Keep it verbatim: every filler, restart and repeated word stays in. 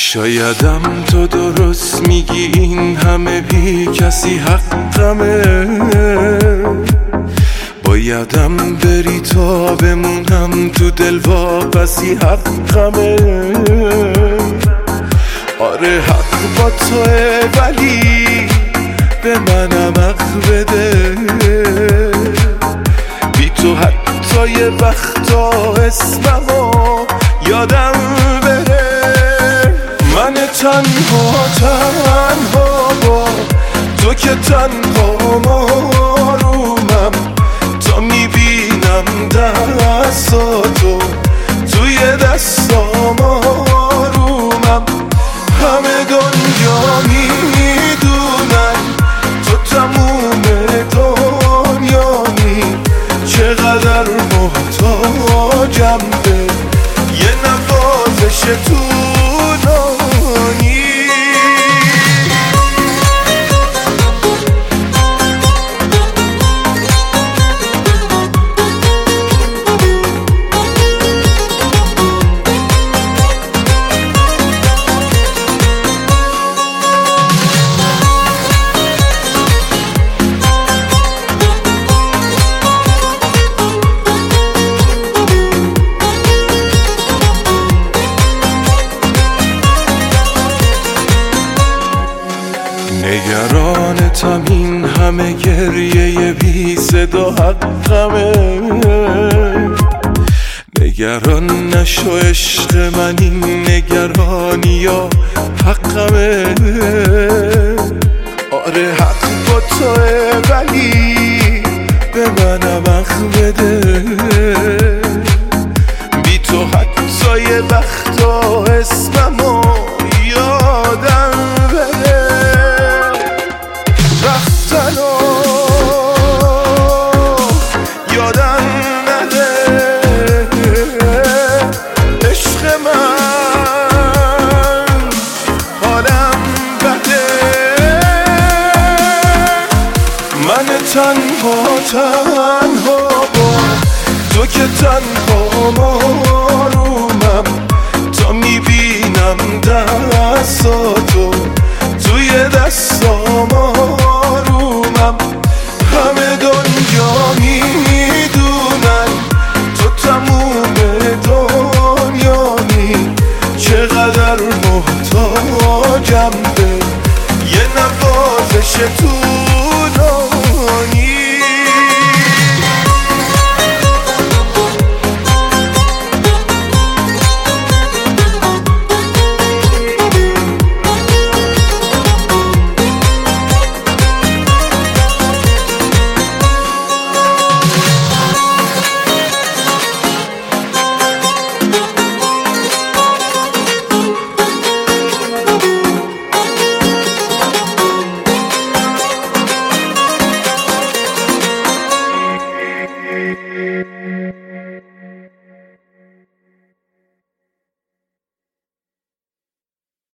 شایدم تو درست میگی این همه بی کسی حقمه، بایدم بری تا بمونم تو دل واپسی حقمه. آره حق با توه ولی به منم حق بده، بی تو حتی یه وقتا اسممو یادم بره. من تنها تنها با تو که تنها مارومم، تا میبینم دستاتو توی دستام آرومم. همه دنیا میدونن تو تموم دنیایی، چقدر محتاجم به یه نوازش طولانی. نگرانتم این همه گریه بی صدا حقمه، نگران نشو عشق من این نگرانی ها حقمه. آره حق با توه ولی به منم حق بده، بی تو حتی یه وقتا اسممو یادم بده. رفتنو یادم نده، عشق من حالم بده. من تنها تنها با تو که تنها مارومم، تا میبینم دستاتو توی دستام آرومم. همه دنیا میدونن تو تموم دنیایی، چقدر محتاجم به یه نوازش طولانی. Thank you.